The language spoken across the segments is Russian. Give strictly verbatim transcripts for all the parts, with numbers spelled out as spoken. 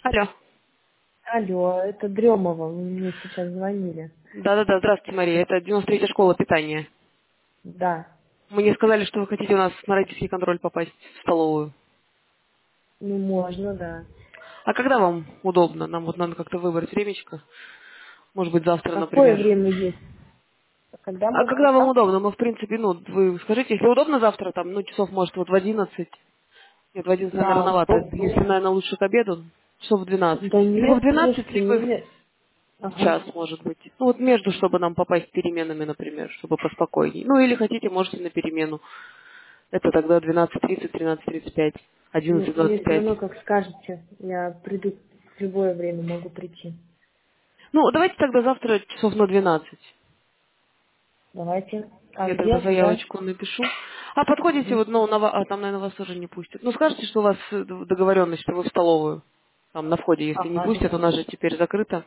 Алло. Алло, это Дремова, вы мне сейчас звонили. Да-да-да, здравствуйте, Мария. Это девяносто третья школа питания. Да, Мне сказали, что вы хотите у нас на родительский контроль попасть в столовую. ну можно, да. А когда вам удобно? Нам вот надо как-то выбрать времечко. Может быть, завтра, Какое например. время есть? Когда А можно? когда вам Завтра? удобно? Мы, в принципе, ну, вы скажите, если удобно завтра, там, ну, часов, может, вот в одиннадцать. Нет, в одиннадцать, наверное, Да, рановато. Если, удобно. наверное, лучше к обеду, часов в двенадцать. Да Либо в нет, в двенадцать, принципе, либо не... в Ага. час, может быть. Ну, вот между, чтобы нам попасть переменами, например, чтобы поспокойнее. Ну, или хотите, можете на перемену. Это тогда двенадцать тридцать, тринадцать тридцать пять, Ну, одиннадцать двадцать мне все пять. равно, как скажете, я приду в любое время, могу прийти. Ну, давайте тогда завтра часов на двенадцать. Давайте. А Я тогда где, куда? заявочку напишу. А подходите, Мгм. вот, ну, на, ва- а там, наверное, вас тоже не пустят. Ну, скажите, что у вас э, д- договоренность, что вы в столовую. Там, на входе, если не Ага. пустят, у нас же теперь закрыто.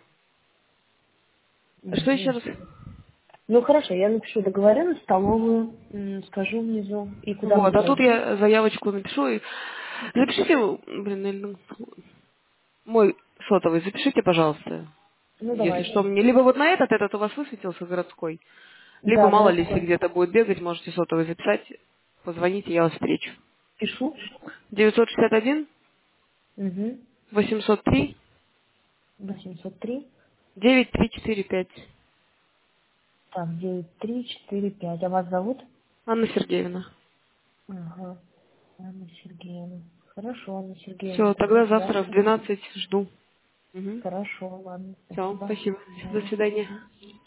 Что еще Мгм. раз? Ну хорошо, я напишу договоренность, столовую, м, скажу внизу, и куда мне Вот, а тут пройти. я заявочку напишу и... Запишите, блин, или- мой сотовый, запишите, пожалуйста. Ну Если что, давайте. мне... Либо вот на этот, этот у вас высветился городской, либо, Да, мало ли, если городской. где-то будет бегать, можете сотовый записать, позвоните, я вас встречу. Пишу. девятьсот шестьдесят один Угу. восемьсот три восемьсот три. девять три четыре пять. Так, девять три четыре пять. А вас зовут? Анна Сергеевна. Ага. Анна Сергеевна. Хорошо, Анна Сергеевна, Все, тогда тогда завтра в завтра. двенадцать жду. Угу. Хорошо, ладно, Все, спасибо. спасибо. До До свидания. свидания. Мгм.